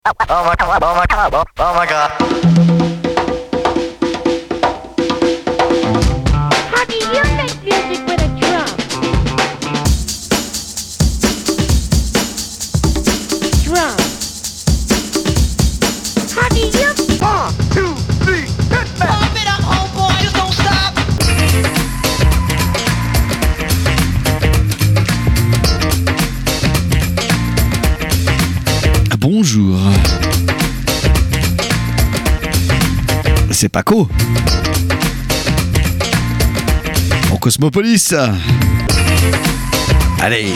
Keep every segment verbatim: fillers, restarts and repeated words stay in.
Oh my god, oh my god, oh, oh my god. Honey, you make music with a drum. Drum. Honey, you... One, two, three, hit me! Pump it up, homeboy, just don't stop. Bonjour. C'est Paco. En Cosmopolis. Allez.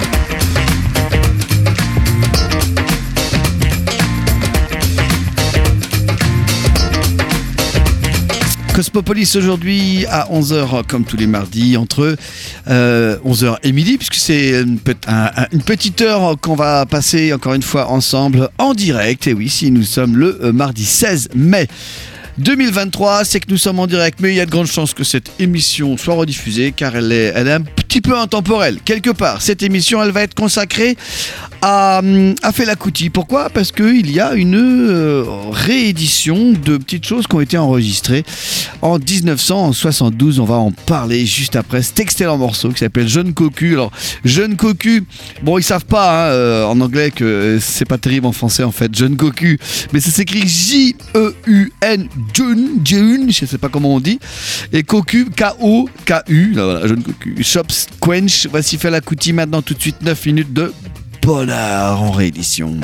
Cosmopolis aujourd'hui à onze heures comme tous les mardis entre euh, onze heures et midi puisque c'est une, pe- un, un, une petite heure qu'on va passer encore une fois ensemble en direct. Et oui, si nous sommes le euh, mardi seize mai deux mille vingt-trois, c'est que nous sommes en direct, mais il y a de grandes chances que cette émission soit rediffusée car elle est, elle est un petit peu intemporelle. Quelque part, cette émission, elle va être consacrée à, à Fela Kuti. Pourquoi ? Parce qu'il y a une euh, réédition de petites choses qui ont été enregistrées en dix-neuf cent soixante-douze. On va en parler juste après cet excellent morceau qui s'appelle Jeune Cocu. Alors, Jeune Cocu, bon, ils savent pas hein, euh, en anglais que c'est pas terrible en français en fait, Jeune Cocu, mais ça s'écrit J E U N, June, June, je sais pas comment on dit, et Cocu, K O K U, voilà, Jeune Cocu. Shops Quench, voici Fela Kuti maintenant tout de suite, neuf minutes de bonheur en réédition.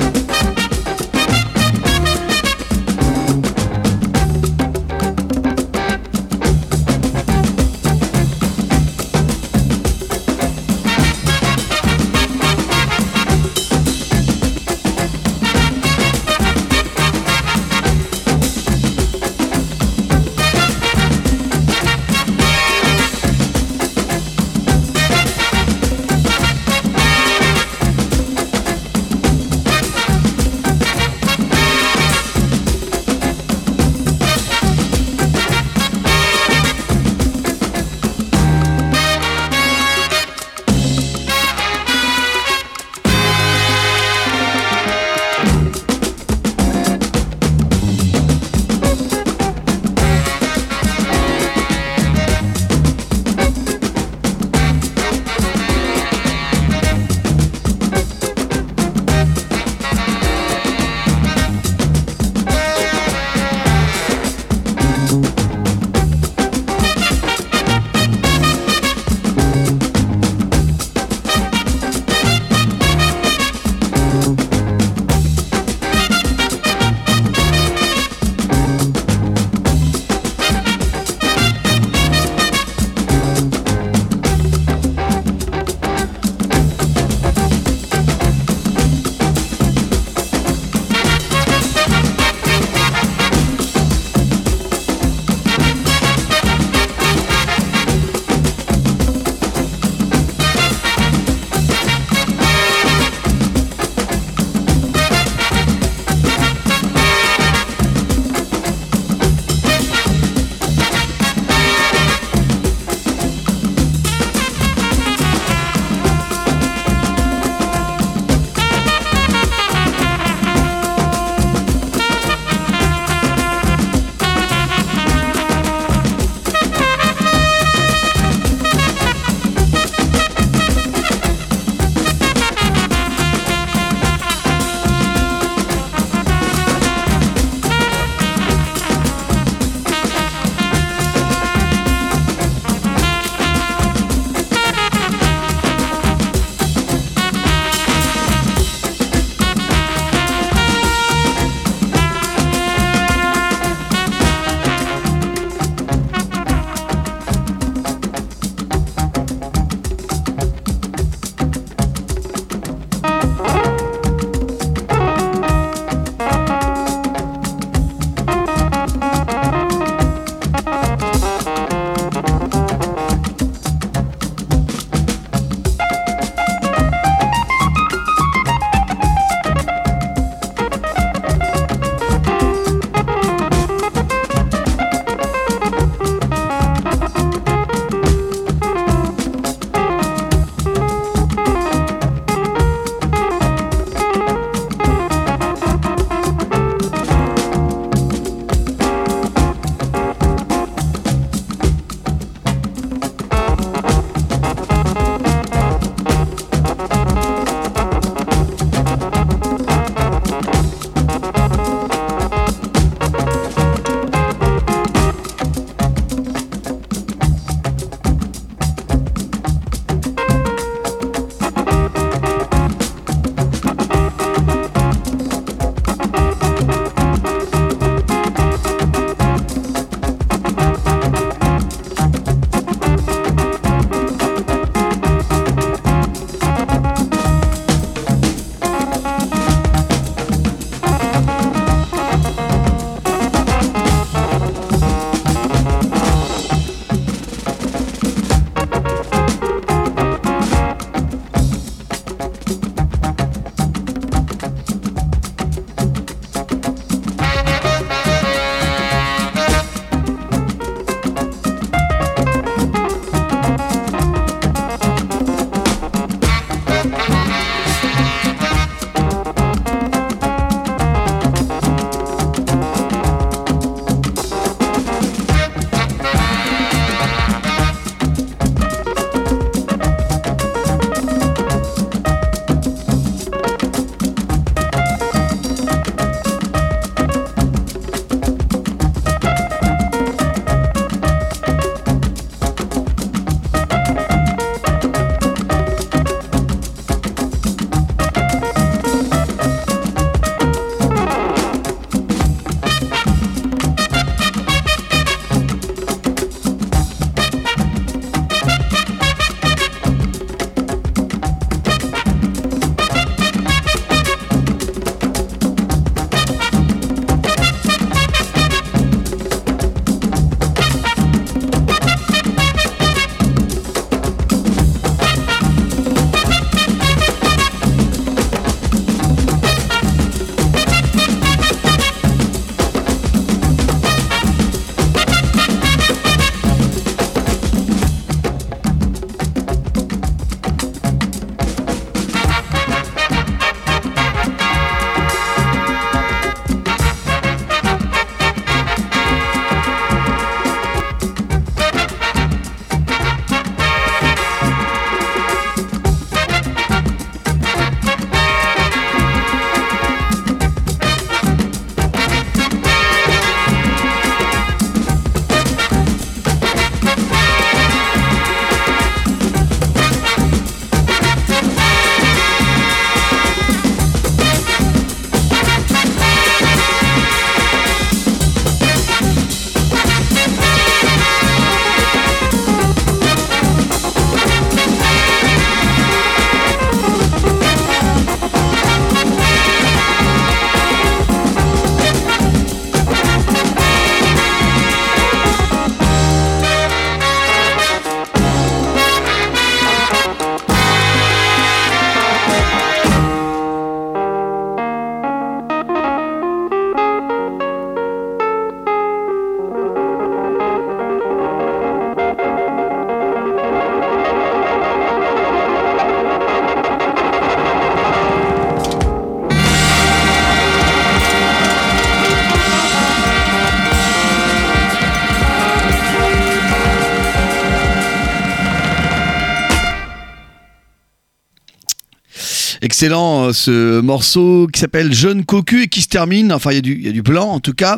excellent euh, ce morceau qui s'appelle Jeune Cocu et qui se termine, enfin il y a du, il y a du blanc en tout cas,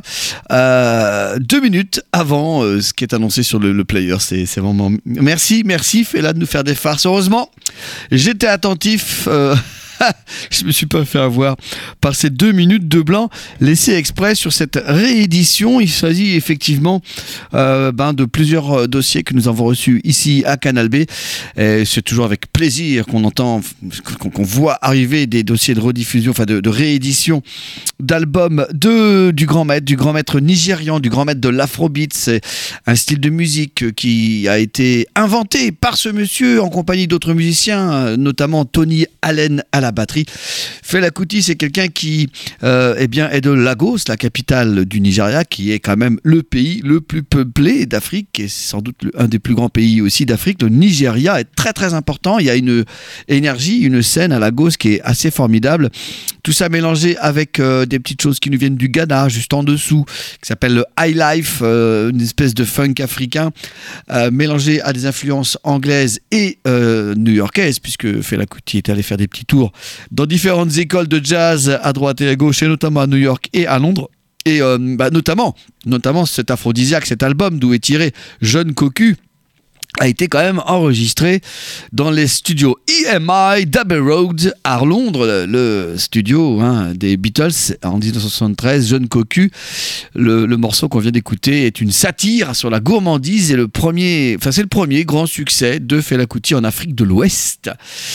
euh, deux minutes avant euh, ce qui est annoncé sur le, le player. C'est, c'est vraiment... Merci, merci Fela de nous faire des farces. Heureusement, j'étais attentif... Euh... Je me suis pas fait avoir par ces deux minutes de blanc laissées exprès sur cette réédition. Il s'agit effectivement euh, ben, de plusieurs dossiers que nous avons reçus ici à Canal B. Et c'est toujours avec plaisir qu'on entend, qu'on, qu'on voit arriver des dossiers de rediffusion, enfin de, de réédition d'albums de, du grand maître, du grand maître nigérian, du grand maître de l'afrobeat. C'est un style de musique qui a été inventé par ce monsieur en compagnie d'autres musiciens, notamment Tony Allen à la batterie. Fela Kuti, c'est quelqu'un qui euh, eh bien, est de Lagos, la capitale du Nigeria, qui est quand même le pays le plus peuplé d'Afrique et c'est sans doute le, un des plus grands pays aussi d'Afrique. Le Nigeria est très très important. Il y a une énergie, une scène à Lagos qui est assez formidable. Tout ça mélangé avec euh, des petites choses qui nous viennent du Ghana, juste en dessous, qui s'appelle le high life, euh, une espèce de funk africain, euh, mélangé à des influences anglaises et euh, new-yorkaises, puisque Fela Kuti est allé faire des petits tours dans différentes écoles de jazz à droite et à gauche, et notamment à New York et à Londres. Et euh, bah, notamment, notamment cet aphrodisiaque, cet album d'où est tiré Jeune Cocu, a été quand même enregistré dans les studios E M I d'Abbey Road à Londres, le, le studio hein, des Beatles en dix-neuf cent soixante-treize. Jeune Cocu, le, le morceau qu'on vient d'écouter est une satire sur la gourmandise et le premier, enfin c'est le premier grand succès de Fela Kuti en Afrique de l'Ouest.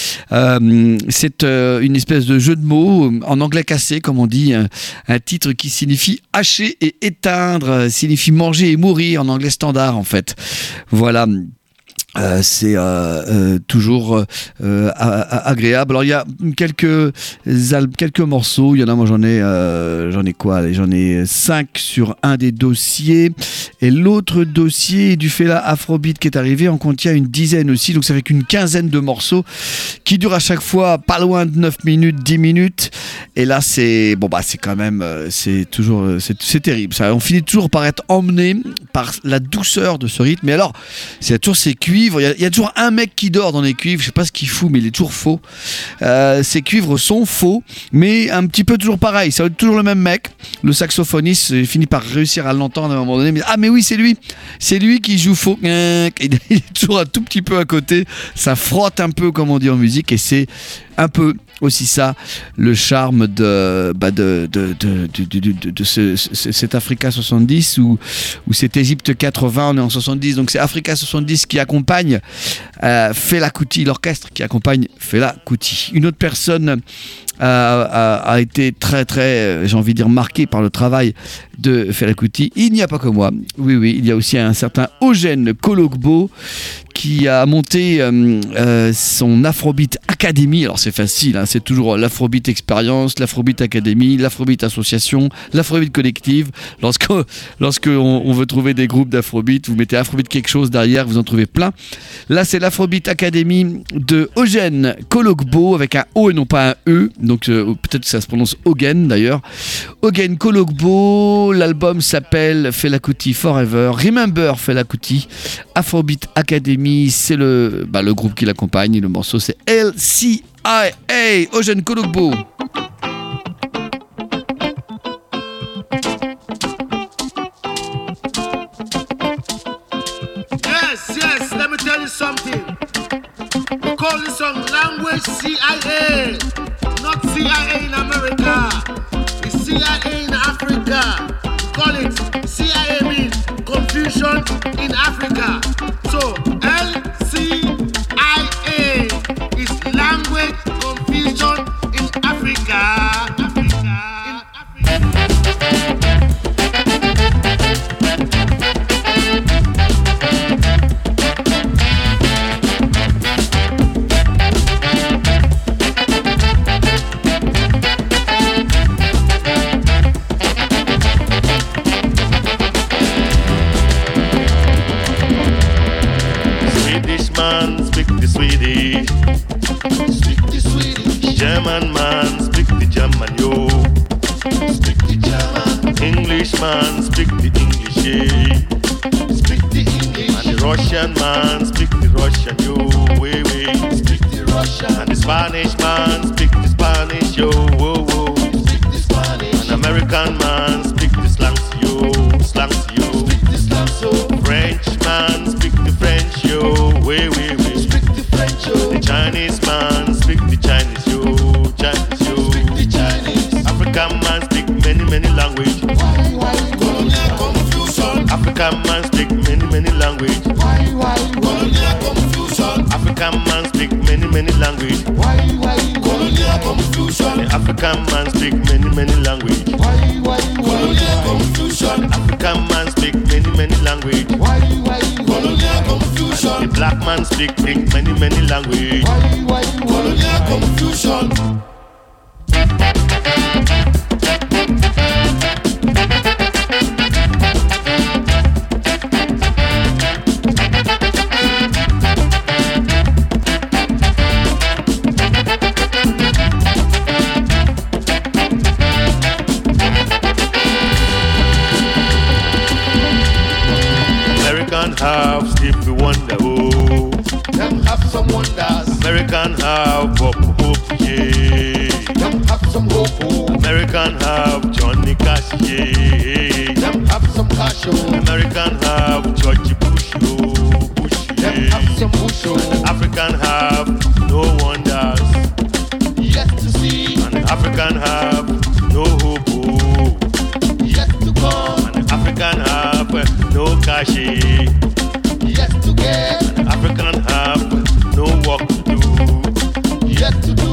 Euh, c'est euh, une espèce de jeu de mots en anglais cassé, comme on dit, un, un titre qui signifie hacher et éteindre, signifie manger et mourir en anglais standard en fait. Voilà. Euh, c'est euh, euh, toujours euh, agréable. Alors il y a quelques al- quelques morceaux. Il y en a, moi j'en ai euh, j'en ai quoi allez, J'en ai cinq sur un des dossiers. Et l'autre dossier du Fela Afrobeat qui est arrivé en contient une dizaine aussi. Donc ça fait qu'une quinzaine de morceaux qui durent à chaque fois pas loin de neuf minutes, dix minutes. Et là c'est bon bah c'est quand même c'est toujours c'est, c'est terrible. Ça, on finit toujours par être emmené par la douceur de ce rythme. Mais alors c'est toujours ces cuivres. Il y, a, il y a toujours un mec qui dort dans les cuivres, je sais pas ce qu'il fout, mais il est toujours faux. Euh, ces cuivres sont faux, mais un petit peu toujours pareil. Ça va être toujours le même mec. Le saxophoniste finit par réussir à l'entendre à un moment donné. Mais, ah, mais oui, c'est lui. C'est lui qui joue faux. Il est toujours un tout petit peu à côté. Ça frotte un peu, comme on dit en musique, et c'est un peu aussi ça, le charme de, bah de, de, de, de, de, de, de ce, ce, cet Africa soixante-dix ou, ou cet Égypte quatre-vingts, on est en soixante-dix, donc c'est Africa soixante-dix qui accompagne euh, Fela Kuti, l'orchestre qui accompagne Fela Kuti. Une autre personne a, a, a été très très, j'ai envie de dire, marquée par le travail de Fela Kuti. Il n'y a pas que moi, oui oui, il y a aussi un certain Eugène Kologbo qui a monté euh, euh, son Afrobeat Academy. Alors c'est facile, hein, c'est toujours l'Afrobeat Experience, l'Afrobeat Academy, l'Afrobeat Association, l'Afrobeat Collective. Lorsque, lorsque on, on veut trouver des groupes d'Afrobeat, vous mettez Afrobeat quelque chose derrière, vous en trouvez plein. Là c'est l'Afrobeat Academy de Eugène Kologbo avec un O et non pas un E. Donc euh, peut-être que ça se prononce Ogen d'ailleurs. Eugène Kologbo, l'album s'appelle Fela Kuti Forever. Remember Fela Kuti, Afrobeat Academy. C'est le, bah, le groupe qui l'accompagne. Le morceau c'est L C I A. Eugène Kologbo. Yes, yes, let me tell you something. We call this song Language C I A. Not C I A in America. It's C I A in Africa. We call it C I A means confusion in Africa. So L C I A is language confusion in Africa. Africa. In Africa. Man speak the Swedish, Speak the Swedish. German man speak the German, yo. Speak the German. English man speak the English, yeah. Speak the English. And the Russian man speak the Russian, yo. Way way. Speak the And the Spanish man speak the Spanish, yo, whoa, whoa. An American man speak the slangs, yo, slangs, yo. French man speak the French, yo, way, way, way. The Chinese man speak the Chinese, yo, Chinese, yo. African man speak many, many languages. African man speak many, many languages. African man speak many, many languages. The African man speak many, many languages. African man speak many, many languages. The black man speak many, many languages. Colonial confusion. Have Stevie Wonder, oh. Them have some wonders. American have Bob Hope, yeah. Them have some hope, oh. American have Johnny Cash, yeah. Them have some cash, oh. American have George Bush, oh, Bush, yeah. Them have some bush, oh. African have no wonders yet to see. And African have no hope, oh. Yet to come. And African have no cash, yeah. Yet to get. And African have no work to do. Yet to do.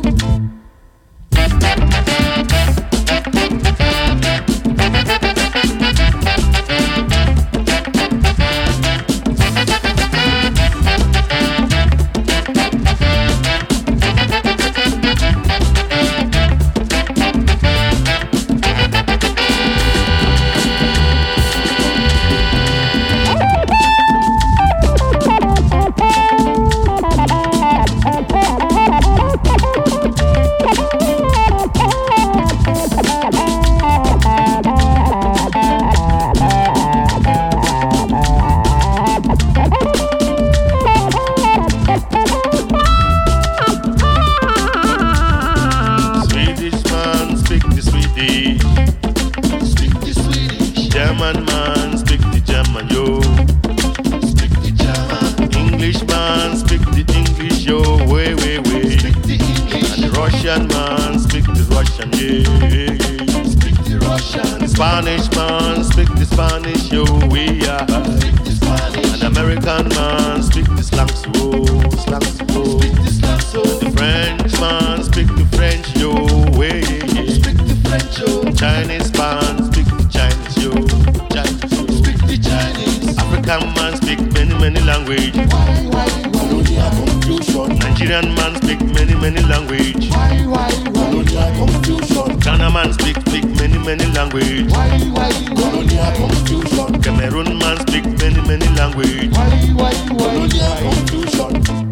German man speak the German, yo. Speak the German. English man speak the English, yo. Way, way, way. Speak the English. And the Russian man speak the Russian, yeah. Speak the Russian. The Spanish man speak the Spanish, yo. We are. Speak the Spanish. And the American man speak the slangs, yo. Slangs, yo. Speak the slangs, yo. The French man speak the French, yo. Way, yeah, yeah. Speak the French, yo. The Chinese man speak the Chinese, yo. Chinese, yo. Speak the Chinese. African man speak many, many languages. Why, why, colonial confusion? Nigerian man speak many, many languages. Why, why, colonial confusion? Ghana man speak, speak many, many languages. Why, why, colonial confusion? Cameroon man speak many, many languages. Why, why, colonial confusion?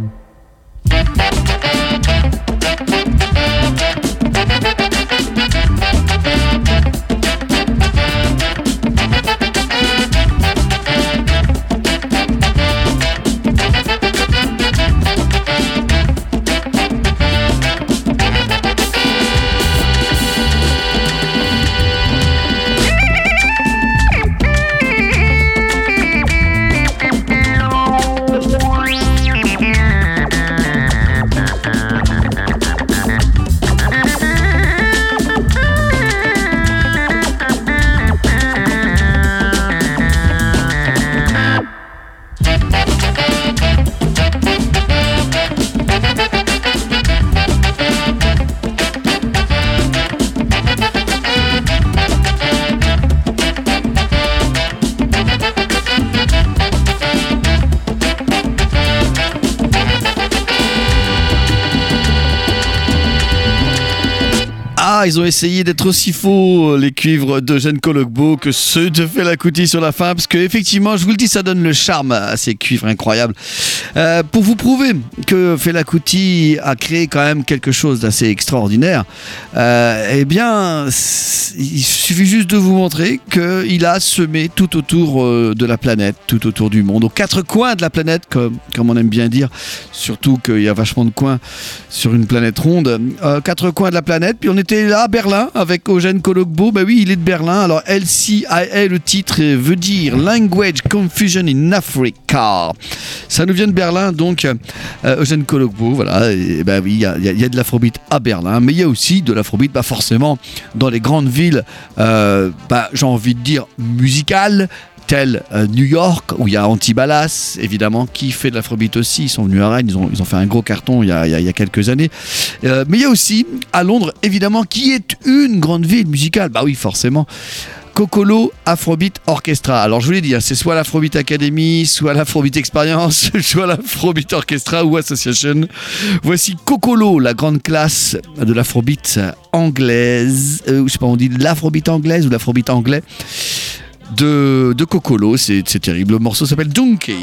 Ah, ils ont essayé d'être aussi faux, les cuivres d'Eugène Cologbo, que ceux de Fela Kuti sur la fin, parce que effectivement, je vous le dis, ça donne le charme à ces cuivres incroyables. Euh, pour vous prouver que Fela Kuti a créé quand même quelque chose d'assez extraordinaire, euh, eh bien, il suffit juste de vous montrer qu'il a semé tout autour de la planète, tout autour du monde, aux quatre coins de la planète, comme, comme on aime bien dire, surtout qu'il y a vachement de coins sur une planète ronde, euh, quatre coins de la planète. Puis on était là à Berlin avec Eugène Cologbo. Bah oui, il est de Berlin. Alors L C I A, le titre veut dire Language Confusion in Africa. Ça nous vient de Berlin, donc euh, Eugène Cologbo. Voilà. Et bah oui, il y a, y a de l'afrobeat à Berlin, mais il y a aussi de l'afrobeat, bah forcément dans les grandes villes. Euh, bah j'ai envie de dire musicales. Tel euh, New York, où il y a Antibalas, évidemment, qui fait de l'afrobeat aussi. Ils sont venus à Rennes, ils ont, ils ont fait un gros carton il y a, il y a, il y a quelques années. Euh, mais il y a aussi, à Londres, évidemment, qui est une grande ville musicale. Bah oui, forcément. Kokolo Afrobeat Orchestra. Alors je vous l'ai dit, hein, c'est soit l'Afrobeat Academy, soit l'Afrobeat Experience, soit l'Afrobeat Orchestra ou Association. Voici Kokolo, la grande classe de l'Afrobeat anglaise. Euh, je sais pas, on dit l'Afrobeat anglaise ou l'Afrobeat anglais. De, de Kokolo, c'est, c'est terrible. Le morceau s'appelle Donkey.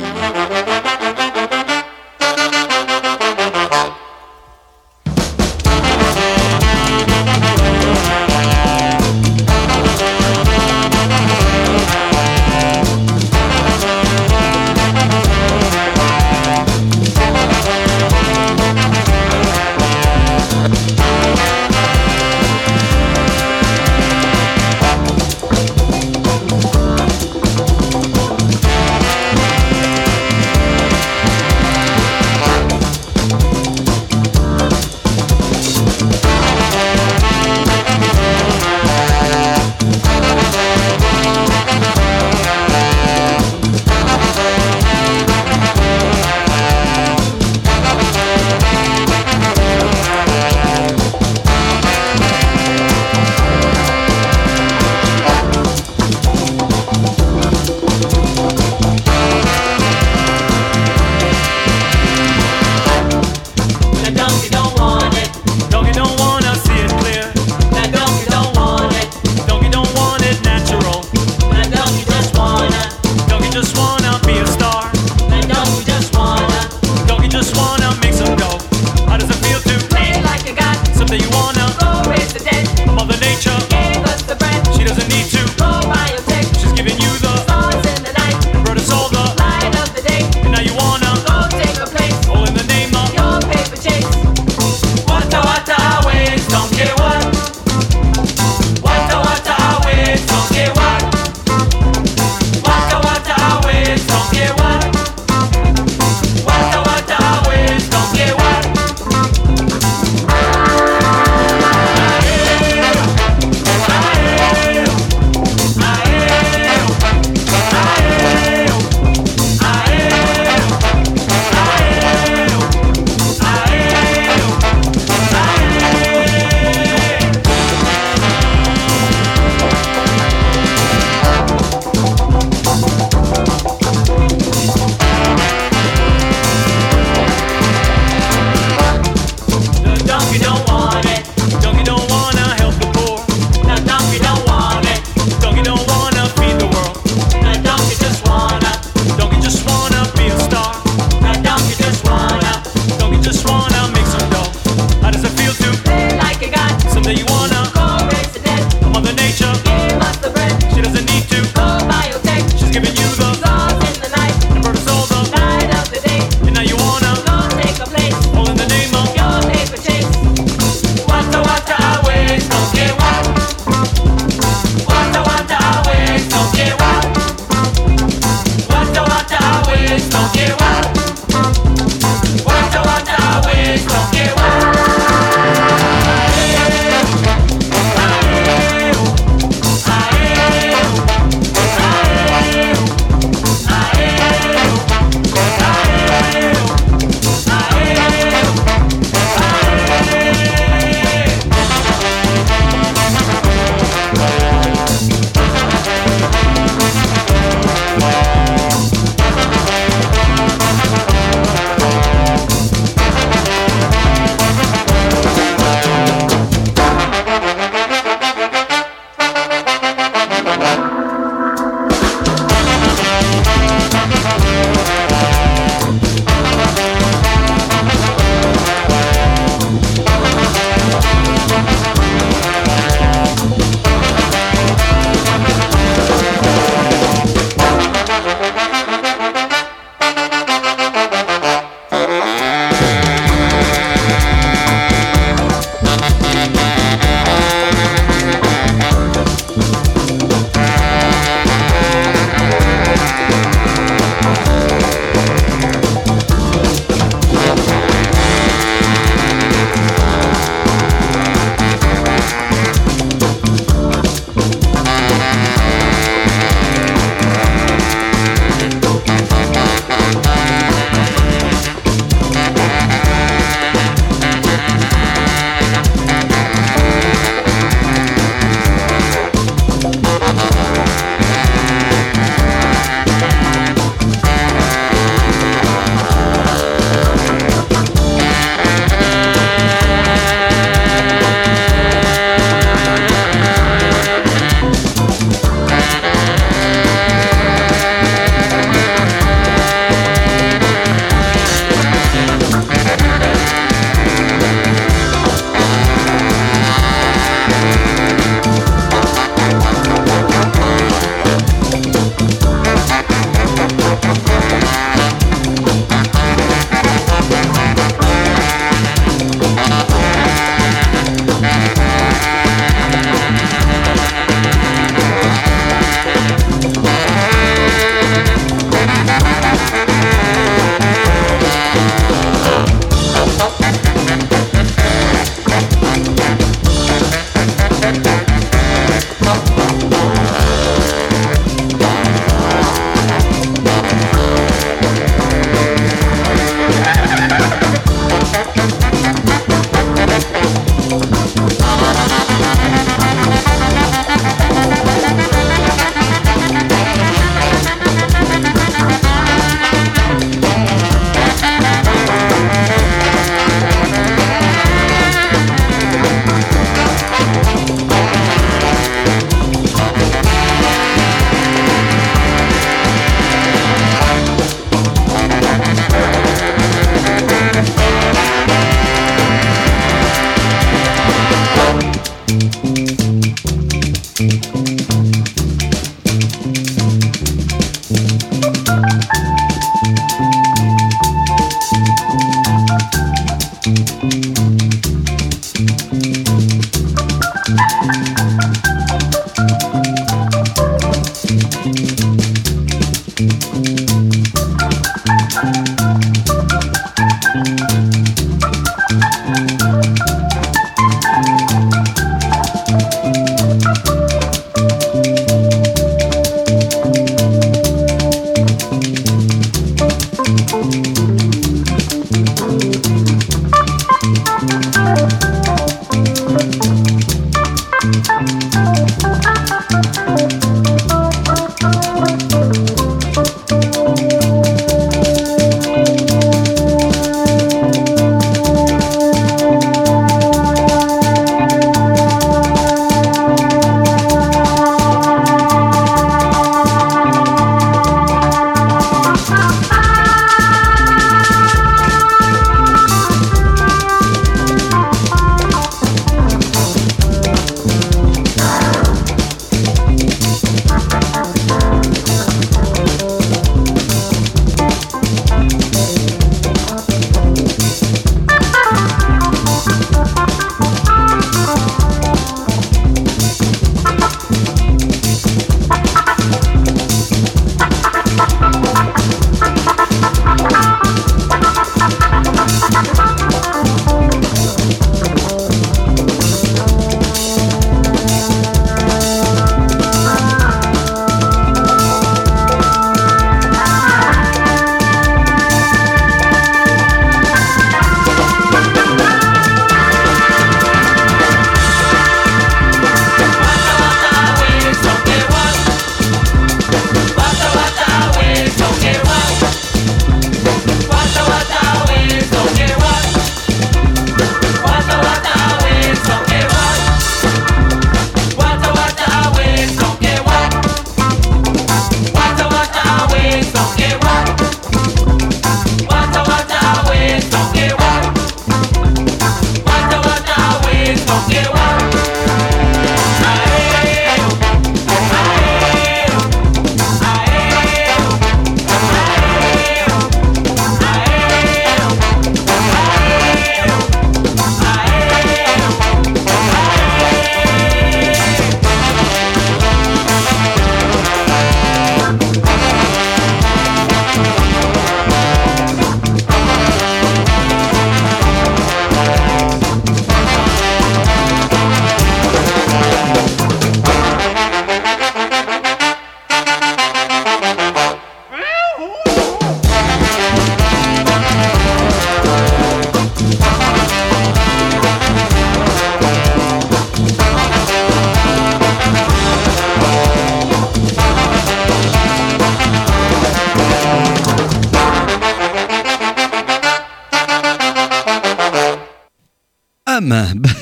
Bam.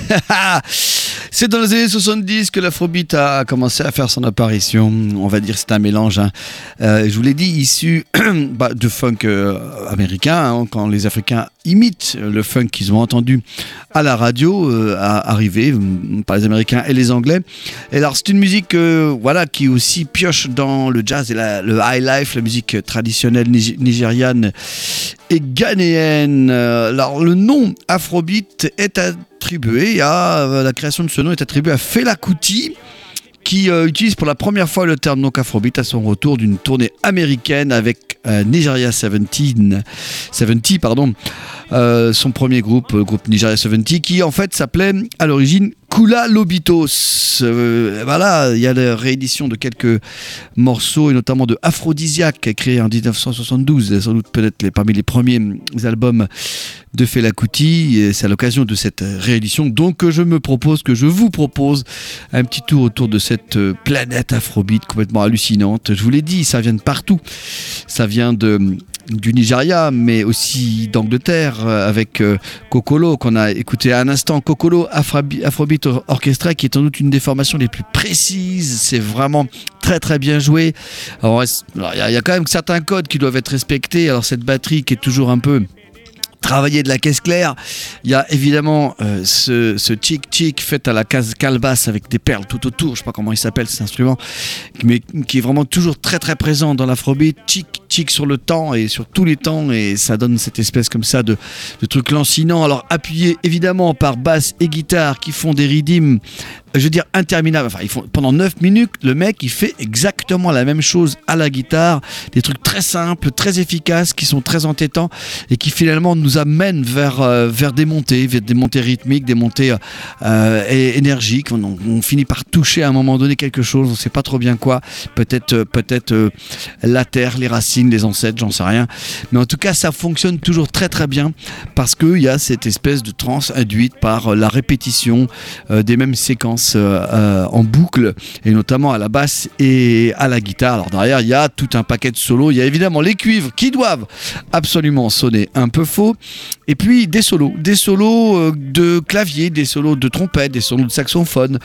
C'est dans les années soixante-dix que l'afrobeat a commencé à faire son apparition. On va dire que c'est un mélange, hein. euh, je vous l'ai dit, issu bah, de funk euh, américain, hein, quand les Africains imitent le funk qu'ils ont entendu à la radio euh, à arriver euh, par les Américains et les Anglais. Et alors c'est une musique euh, voilà, qui aussi pioche dans le jazz et la, le high life, la musique traditionnelle nigé- nigériane et ghanéenne. Alors le nom Afrobeat est attribué à la création de ce nom est attribuée à Fela Kuti, qui euh, utilise pour la première fois le terme donc Afrobeat à son retour d'une tournée américaine avec euh, Nigeria soixante, pardon, euh, son premier groupe, le groupe Nigeria soixante, qui en fait s'appelait à l'origine Kula Lobitos. Euh, voilà, il y a la réédition de quelques morceaux et notamment de Aphrodisiaque, créé en dix-neuf cent soixante-douze, sans doute peut-être les, parmi les premiers albums de Fela Kuti. Et c'est à l'occasion de cette réédition donc que je me propose, que je vous propose un petit tour autour de cette planète Afrobeat complètement hallucinante. Je vous l'ai dit, ça vient de partout. Ça vient de du Nigeria, mais aussi d'Angleterre, avec euh, Kokolo, qu'on a écouté à un instant. Kokolo Afrobeat, Afrobeat Orchestra, qui est sans doute une des formations les plus précises. C'est vraiment très très bien joué. Alors, il y, y a quand même certains codes qui doivent être respectés. Alors, cette batterie qui est toujours un peu travailler de la caisse claire, il y a évidemment euh, ce, ce chic-chic fait à la calebasse avec des perles tout autour, je sais pas comment il s'appelle cet instrument, mais qui est vraiment toujours très très présent dans l'afrobeat, chic-chic sur le temps et sur tous les temps, et ça donne cette espèce comme ça de, de truc lancinant, alors appuyé évidemment par basse et guitare qui font des rythmes, je veux dire interminables, enfin ils font, pendant neuf minutes, le mec il fait exactement la même chose à la guitare, des trucs très simples, très efficaces, qui sont très entêtants et qui finalement nous amènent vers, euh, vers des montées, vers des montées rythmiques, des montées euh, et énergiques. On, on finit par toucher à un moment donné quelque chose, on ne sait pas trop bien quoi, peut-être, euh, peut-être euh, la terre, les racines, les ancêtres, j'en sais rien, mais en tout cas ça fonctionne toujours très très bien parce qu'il y a cette espèce de transe induite par la répétition euh, des mêmes séquences euh, euh, en boucle, et notamment à la basse et à la guitare. Alors derrière il y a tout un paquet de solos, il y a évidemment les cuivres qui doivent absolument sonner un peu faux, et puis des solos, des solos de clavier, des solos de trompette, des solos de saxophone.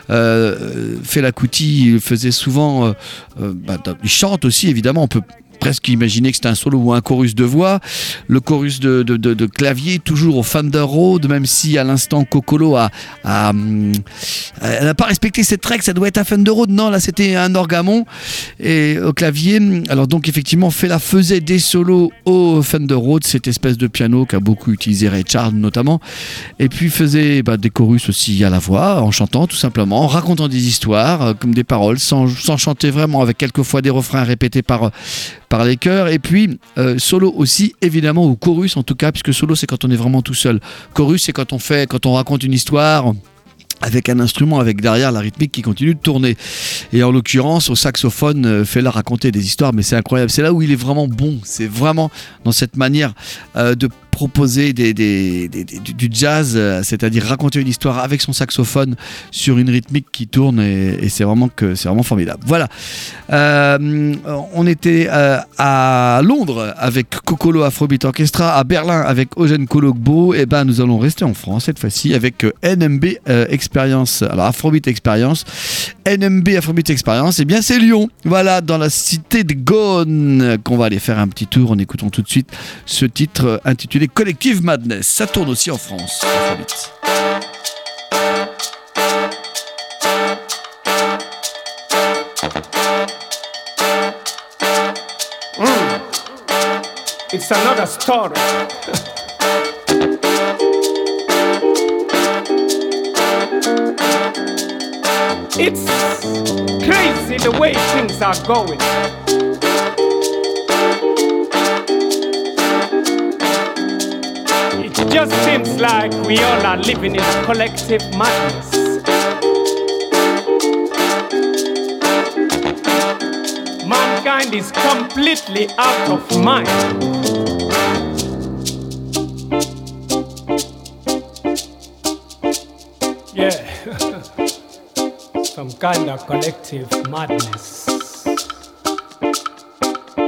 Euh, Fela Kuti faisait souvent, euh, euh, bah, il chante aussi évidemment, on peut presque imaginer que c'était un solo ou un chorus de voix, le chorus de, de, de, de clavier toujours au Thunder Road, même si à l'instant Kokolo a, a, a elle n'a pas respecté cette règle, ça doit être un Thunder Road, non là c'était un orgamon et au clavier. Alors donc effectivement Fela faisait des solos au Thunder Road, cette espèce de piano qu'a beaucoup utilisé Ray Charles notamment, et puis faisait bah, des chorus aussi à la voix, en chantant tout simplement, en racontant des histoires euh, comme des paroles, sans, sans chanter vraiment, avec quelquefois des refrains répétés par par les chœurs, et puis euh, solo aussi évidemment, ou chorus en tout cas, puisque solo c'est quand on est vraiment tout seul, chorus c'est quand on fait, quand on raconte une histoire avec un instrument, avec derrière la rythmique qui continue de tourner. Et en l'occurrence, au saxophone, euh, Fela raconter des histoires, mais c'est incroyable. C'est là où il est vraiment bon. C'est vraiment dans cette manière euh, de proposer des, des, des, des, du jazz, euh, c'est-à-dire raconter une histoire avec son saxophone sur une rythmique qui tourne, et, et c'est vraiment que c'est vraiment formidable. Voilà. Euh, on était euh, à Londres avec Kokolo Afrobeat Orchestra, à Berlin avec Eugène Kologbo, et ben nous allons rester en France cette fois-ci avec euh, N M B euh, Experience. Alors Afrobeat Experience, N M B Afrobeat Experience, et bien c'est Lyon. Voilà, dans la cité de Gaunes qu'on va aller faire un petit tour en écoutant tout de suite ce titre intitulé Collective Madness. Ça tourne aussi en France. Afrobeat. Mm. It's another story. It's crazy the way things are going. It just seems like we all are living in a collective madness. Mankind is completely out of mind. Yeah, some kind of collective madness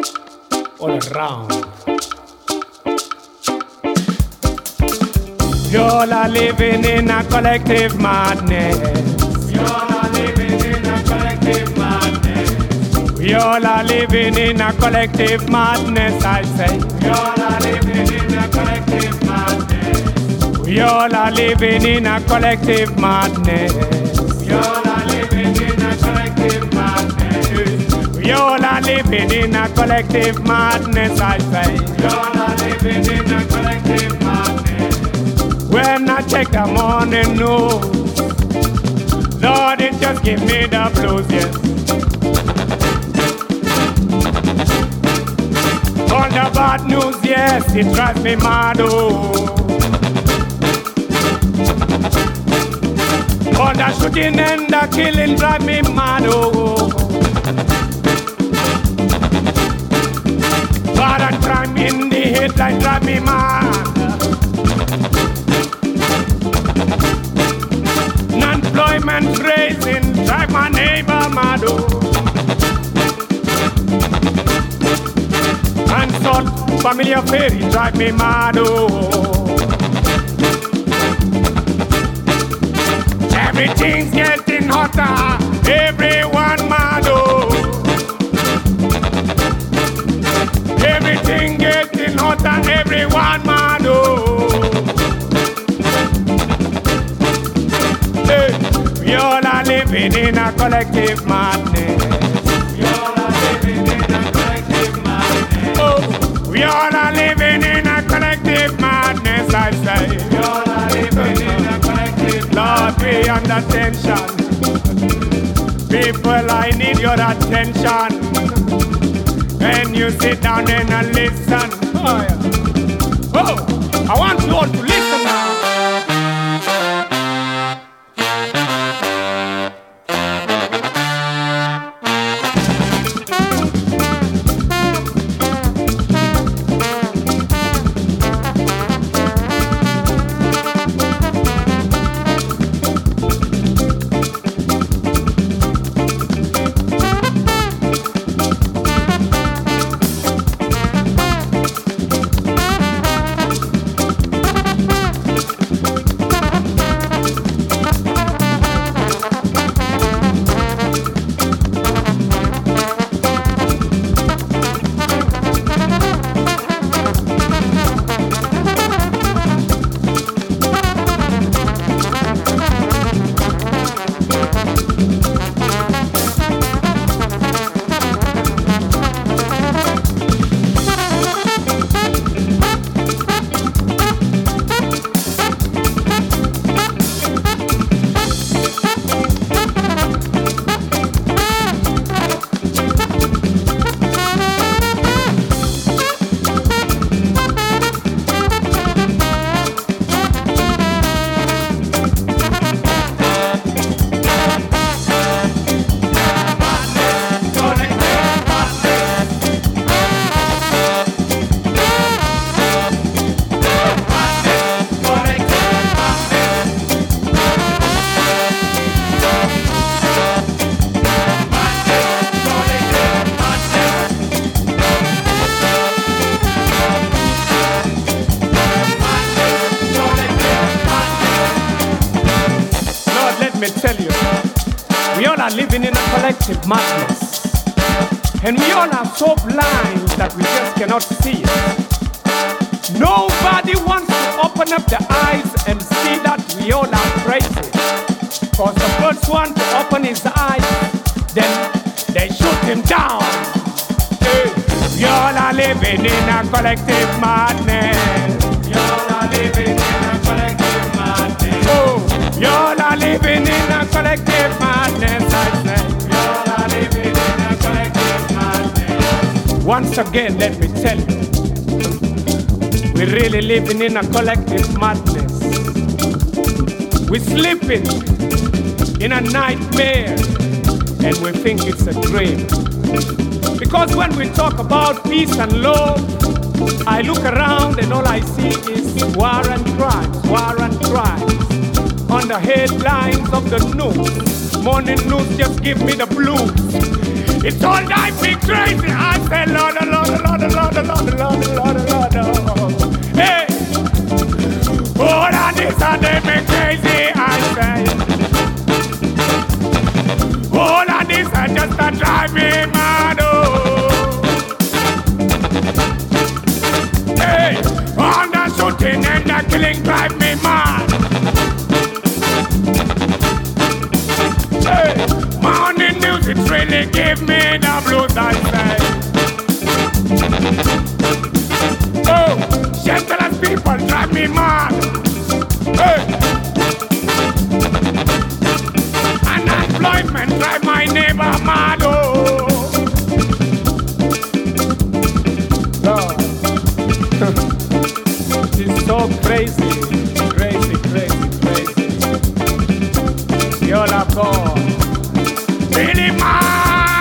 all around. We all are living in a collective madness. We all are living in a collective madness. We all are living in a collective madness, I say. We all are living in a collective madness. We all are living in a collective madness. We all are living in a collective madness. We all are living in a collective madness, I say. We all are living in a collective madness. When I check the morning news, Lord, it just give me the blues, yes. All the bad news, yes, it drives me mad, oh. All the shooting and the killing drive me mad, oh. Violent crime in the headline drive me mad. Non-employment raising drive my neighbor mad, oh. Unsolved family affair drive me mad, oh. Everything's getting hotter, everyone mad, oh. Everything getting hotter, everyone mad, oh. Hey, we all are living in a collective madness. We all are living in a collective madness. Oh, we all are living in a collective madness, I say. We all are living in a collective madness. Lord, we under tension. People, I need your attention. When you sit down and listen. Oh, yeah. Oh, I want you all to listen now. Living in a collective madness, and we all are so blind that we just cannot see it. Nobody wants to open up their eyes and see that we all are crazy. Cause the first one to open his eyes, then they shoot him down. Hey, we all are living in a collective madness. We all are living in a collective madness. Oh, we all are living in a collective madness. Once again, let me tell you, we're really living in a collective madness. We're sleeping in a nightmare, and we think it's a dream. Because when we talk about peace and love, I look around and all I see is war and crimes, war and crimes. On the headlines of the news, morning news just give me the blues. It's all night me crazy. I say, Lord, Lord, Lord, Lord, Lord, Lord, Lord, Lord, Lord, Lord. Hey, all I need this a they me crazy, I say. All of this a just a drive me mad, oh. Hey, all the shooting and the killing drive me mad. Hey, morning news it really give me the blues, I say. Oh, gentleman's people drive me mad. Hey, unemployment drive my neighbor mad. Oh, Lord, it's so crazy, crazy, crazy, crazy. You're not gone, really mad.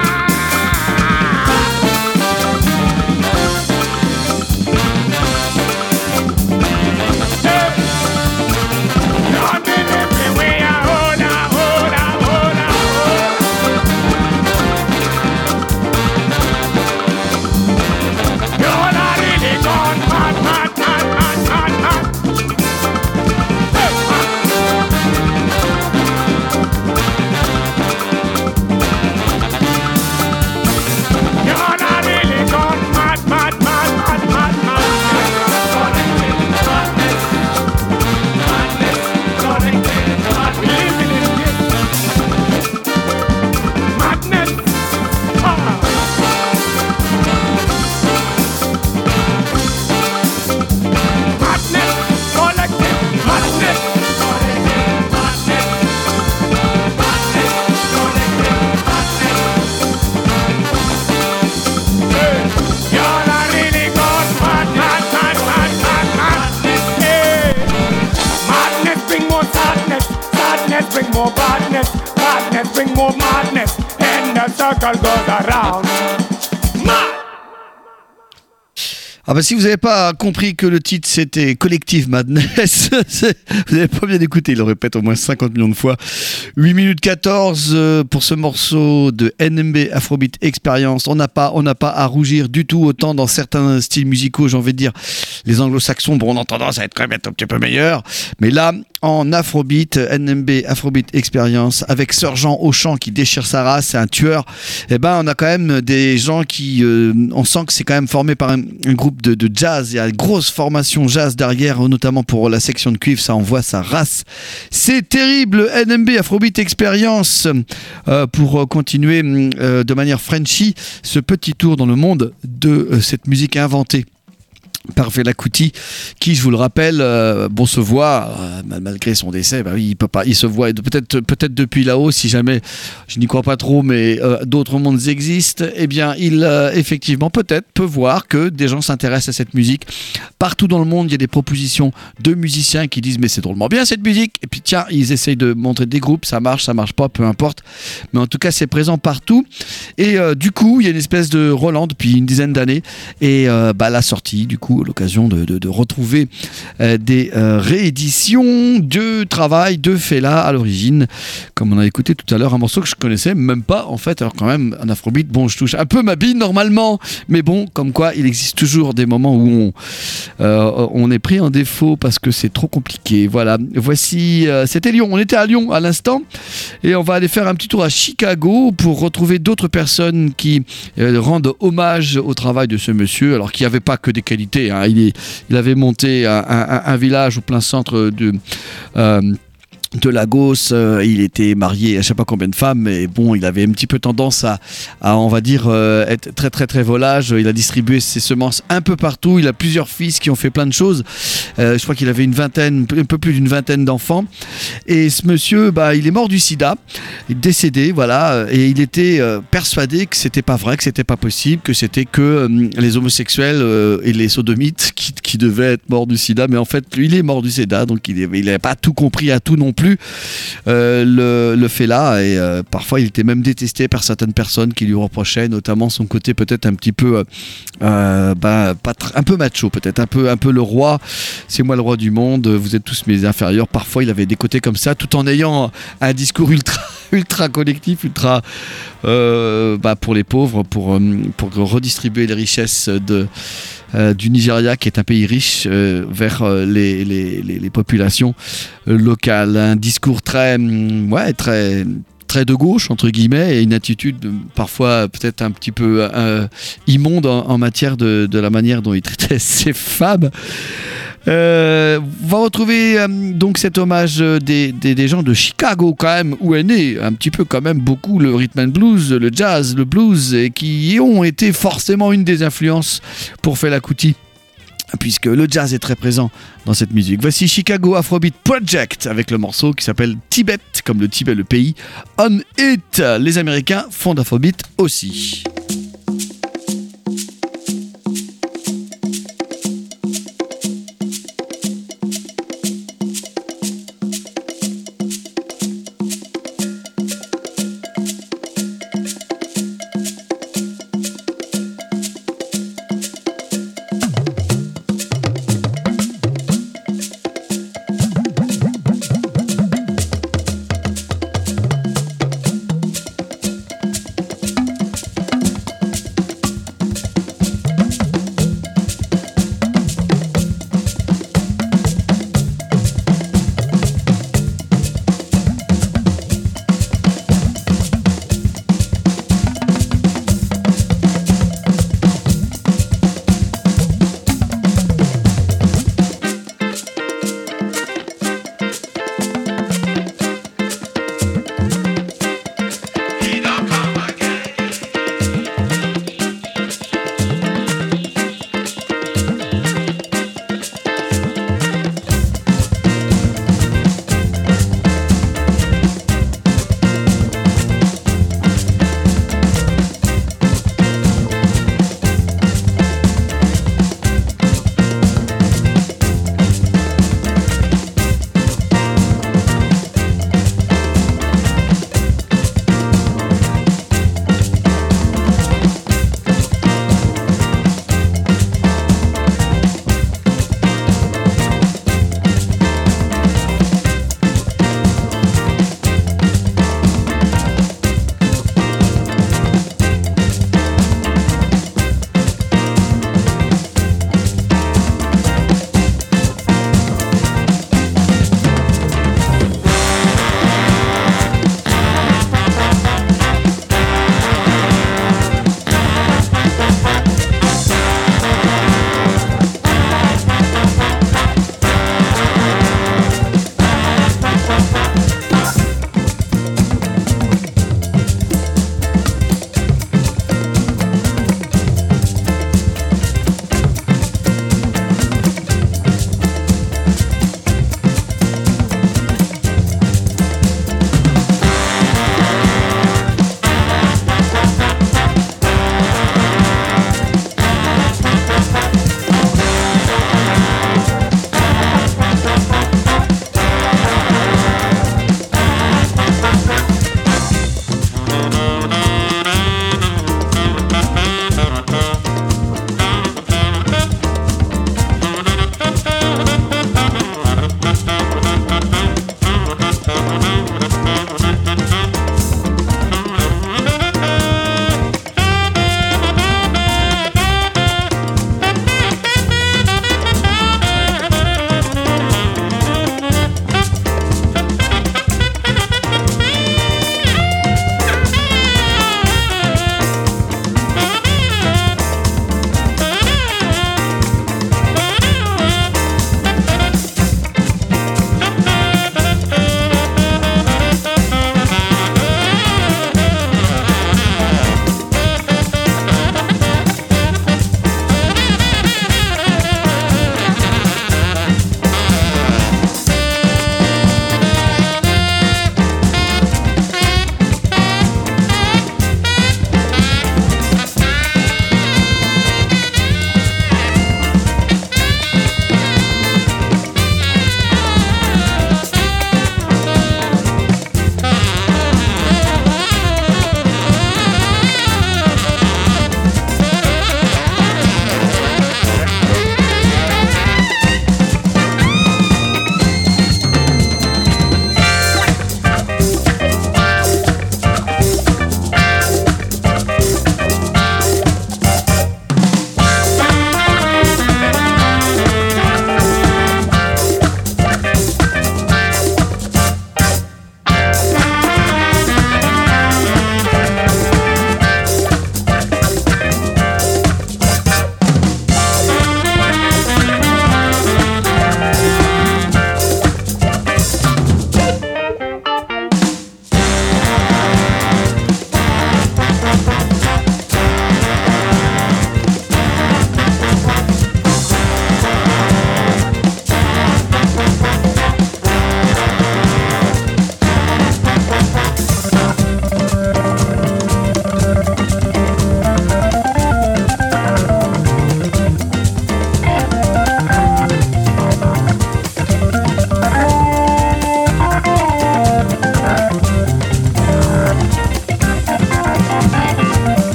Bring more badness, badness bring more madness, and the circle goes around. Mad. Ah bah si vous n'avez pas compris que le titre c'était Collective Madness, vous n'avez pas bien écouté, il le répète au moins cinquante millions de fois. huit minutes quatorze pour ce morceau de N M B Afrobeat Experience. On n'a pas, on n'a pas à rougir du tout, autant dans certains styles musicaux, j'ai envie de dire, les anglo-saxons, bon on a tendance à être quand même un petit peu meilleur, mais là en Afrobeat, N M B Afrobeat Experience, avec Sir Jean au chant qui déchire sa race, c'est un tueur, et ben on a quand même des gens qui, euh, on sent que c'est quand même formé par un, un groupe De, de jazz, il y a une grosse formation jazz derrière, notamment pour la section de cuivre, ça envoie sa race. C'est terrible, N M B Afrobeat Experience, euh, pour continuer euh, de manière Frenchy ce petit tour dans le monde de euh, cette musique inventée par Fela Kuti, qui, je vous le rappelle, euh, bon, se voit euh, malgré son décès. Bah oui, il peut pas, il se voit peut-être, peut-être depuis là-haut, si jamais, je n'y crois pas trop, mais euh, d'autres mondes existent. Eh bien, il euh, effectivement peut-être peut voir que des gens s'intéressent à cette musique. Partout dans le monde, il y a des propositions de musiciens qui disent mais c'est drôlement bien cette musique. Et puis tiens, ils essayent de montrer des groupes, ça marche, ça marche pas, peu importe. Mais en tout cas, c'est présent partout. Et euh, du coup, il y a une espèce de Roland depuis une dizaine d'années. Et euh, bah la sortie, du coup. L'occasion de, de, de retrouver euh, des euh, rééditions de travail de Fela à l'origine, comme on a écouté tout à l'heure, un morceau que je connaissais même pas en fait, alors quand même un afrobeat, bon je touche un peu ma bille normalement, mais bon comme quoi il existe toujours des moments où on, euh, on est pris en défaut parce que c'est trop compliqué. Voilà, voici, euh, c'était Lyon, on était à Lyon à l'instant et on va aller faire un petit tour à Chicago pour retrouver d'autres personnes qui euh, rendent hommage au travail de ce monsieur, alors qu'il n'y avait pas que des qualités, hein. il, est, il avait monté un, un, un village au plein centre de... Euh, de Lagos, euh, il était marié à je sais pas combien de femmes, mais bon, il avait un petit peu tendance à, à on va dire, euh, être très très très volage. Il a distribué ses semences un peu partout. Il a plusieurs fils qui ont fait plein de choses. Euh, je crois qu'il avait une vingtaine, un peu plus d'une vingtaine d'enfants. Et ce monsieur, bah, il est mort du sida, il est décédé, voilà. Et il était euh, persuadé que c'était pas vrai, que c'était pas possible, que c'était que euh, les homosexuels euh, et les sodomites qui, qui devaient être morts du sida. Mais en fait, lui, il est mort du sida, donc il n'avait pas tout compris à tout non plus. Euh, le, le fait là et euh, parfois il était même détesté par certaines personnes qui lui reprochaient notamment son côté peut-être un petit peu euh, bah, pas tr- un peu macho, peut-être un peu, un peu le roi, c'est moi le roi du monde, vous êtes tous mes inférieurs. Parfois il avait des côtés comme ça tout en ayant un discours ultra ultra collectif, ultra euh, bah, pour les pauvres, pour, pour redistribuer les richesses de, euh, du Nigeria, qui est un pays riche, euh, vers euh, les, les, les, les populations euh, locales. Un discours très, ouais, très, très de gauche, entre guillemets, et une attitude euh, parfois peut-être un petit peu euh, immonde en, en matière de, de la manière dont il traitait ses femmes. Euh, on va retrouver euh, donc cet hommage des, des, des gens de Chicago, quand même, où est né un petit peu quand même beaucoup le rhythm and blues, le jazz, le blues, et qui ont été forcément une des influences pour Fela Kuti, puisque le jazz est très présent dans cette musique. Voici Chicago Afrobeat Project avec le morceau qui s'appelle Tibet, comme le Tibet, le pays, On It. Les Américains font d'Afrobeat aussi.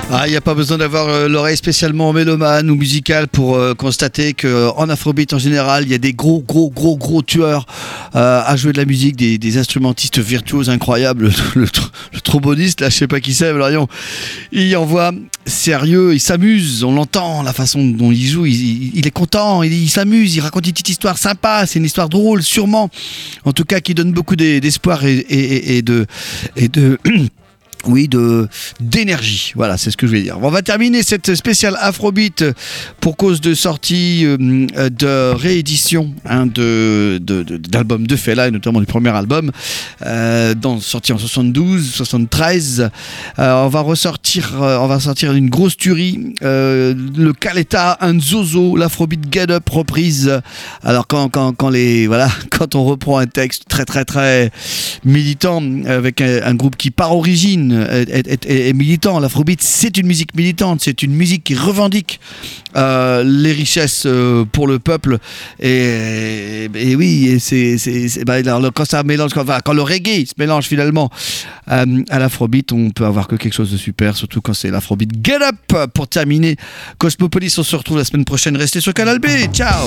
Ah, il n'y a pas besoin d'avoir euh, l'oreille spécialement mélomane ou musicale pour euh, constater qu'en afrobeat en général, il y a des gros, gros, gros, gros tueurs euh, à jouer de la musique, des, des instrumentistes virtuoses incroyables. Le, le, le tromboniste, là, je sais pas qui c'est, mais là, il envoie sérieux, il s'amuse, on l'entend, la façon dont il joue, il, il, il est content, il, il s'amuse, il raconte une petite histoire sympa, c'est une histoire drôle, sûrement, en tout cas qui donne beaucoup d'espoir et, et, et de... Et de Oui, de d'énergie. Voilà, c'est ce que je voulais dire. On va terminer cette spéciale Afrobeat pour cause de sortie euh, de réédition hein, de, de, de, d'albums de Fela, et notamment du premier album, euh, dans, sorti en soixante-douze, soixante-treize. Euh, on va ressortir, euh, on va sortir une grosse tuerie, euh, le Caleta and Zozo, l'Afrobeat Get Up reprise. Alors quand quand quand les voilà, quand on reprend un texte très très très militant avec un, un groupe qui par origine Est, est, est, est militant. L'afrobeat, c'est une musique militante, c'est une musique qui revendique euh, les richesses euh, pour le peuple. Et, et oui, et c'est, c'est, c'est bah, quand ça mélange, quand, quand le reggae se mélange finalement euh, à l'afrobeat, on peut avoir que quelque chose de super, surtout quand c'est l'afrobeat. Get up pour terminer Cosmopolis. On se retrouve la semaine prochaine. Restez sur Canal B. Ciao.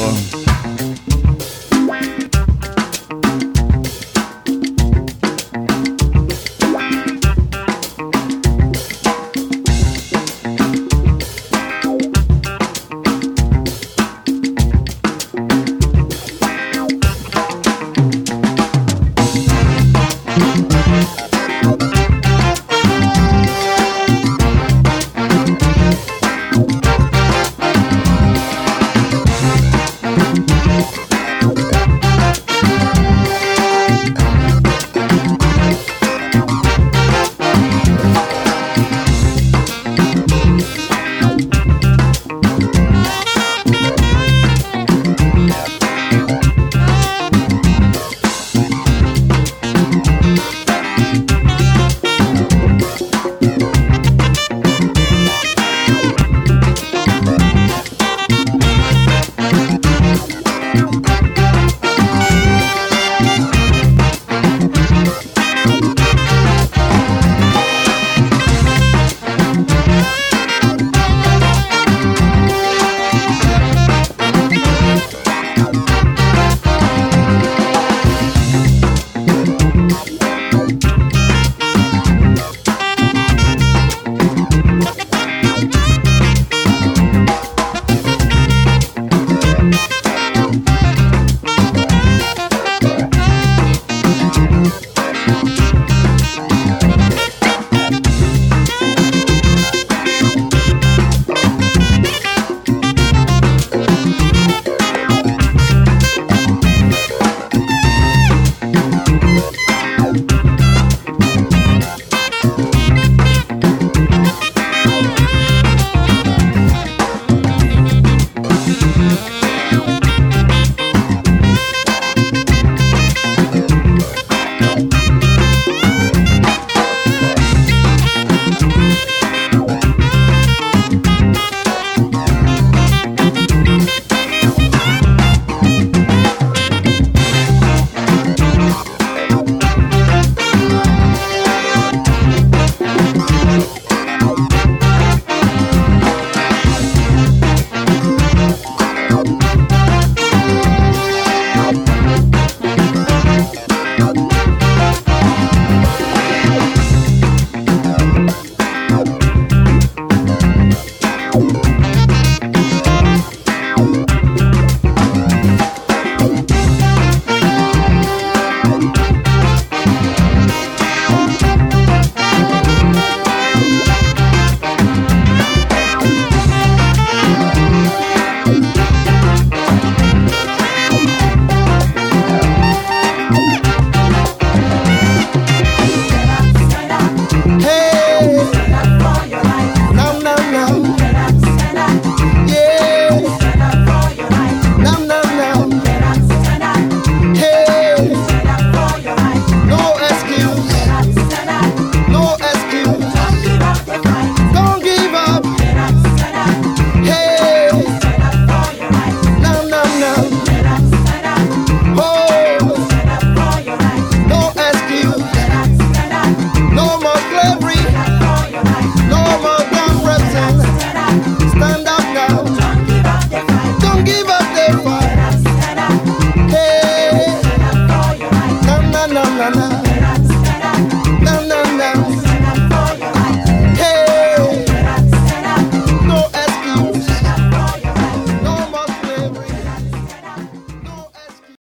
na na na.